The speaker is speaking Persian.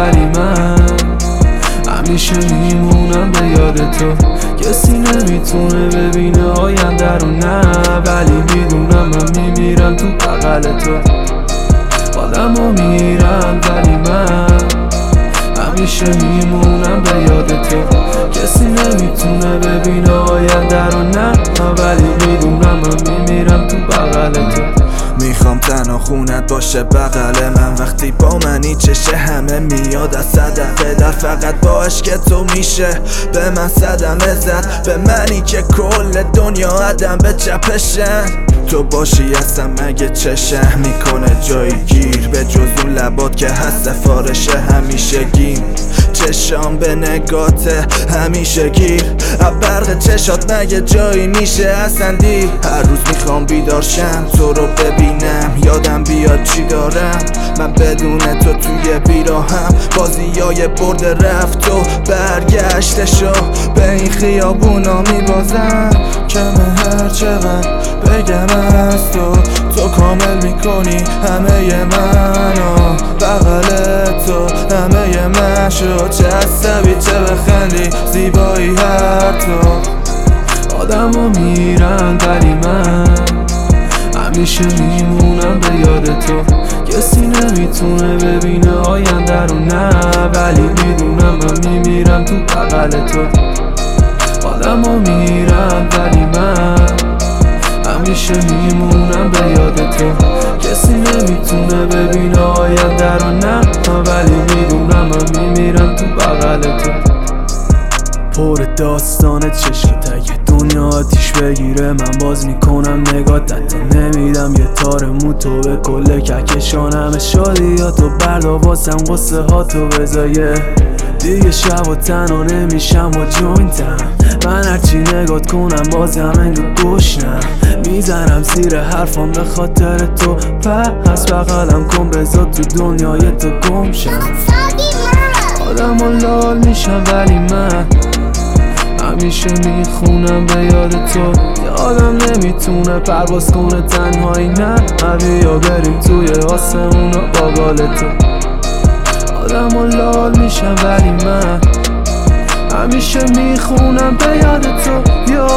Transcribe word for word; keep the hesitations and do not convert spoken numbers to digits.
ولی من همیشه میمونم به یاد تو. کسی نمیتونه ببینه آینده رو نه، ولی میدونم من میمیرم تو بغل تو. آدم ها میرم ولی من همیشه میمونم به یاد تو. کسی نمیتونه ببینه آینده رو نه، ولی میدونم من میمیرم تو بغل تو. میخوام تنها خونت باشه بغل من، وقتی با منی چشه همه میاد از صدقه در، فقط با عشق تو میشه به من صدمه زد، به منی که کل دنیا آدم به چپشن. تو باشی هستم مگه چشه میکنه جایی گیر، به جز اون لبات که هست سفارش همیشه گیم. چشام به نگاته همیشه گیر، برق چشات مگه جایی میشه اصلا دیر. هر روز میخوام بیدار شم تو رو ببینم، یادم بیاد چی دارم من بدون تو توی بیراهم. بازیای برد رفت و برگشتشو به این خیابونا میبازم. کمه هر چقدر بگم از تو، تو کامل میکنی همه منو، بغل تو همه من شد. چه عصبی چه بخندی زیبایی هر تو. آدم ها میرن ولی من همیشه میمونم به یاد تو. کسی نمیتونه ببینه آینده رو نه، ولی میدونم من میمیرم تو بغل تو. آدم ها میرن ولی من همیشه میمونم به یاد تو. کسی نمیتونه ببینه آینده رو نه، ولی میدونم من میمیرم تو بغل تو. پر داستان چشات اگه دنیا آتیش بگیره من باز میکنم نگات، حتی نمیدم یه تار موتو به کل کهکشانم. شادیاتو بردا واسم قصه هاتو بزایه، دیگه شب و تنها نمیشم و جوینتم. من هرچی نگات کنم بازم انگو گوشنم، میزنم زیر حرفم به خاطر تو. پس بغلم کن بذار تو دنیای تو گم شم. آدم ها لال میشم ولی من همیشه میخونم به یاد تو. یادم نمیتونه پرواز کنه تنهایی نه، بیا بریم توی آسمون و باقال تو. آدم ها لال میشم ولی من همیشه میخونم به یاد تو.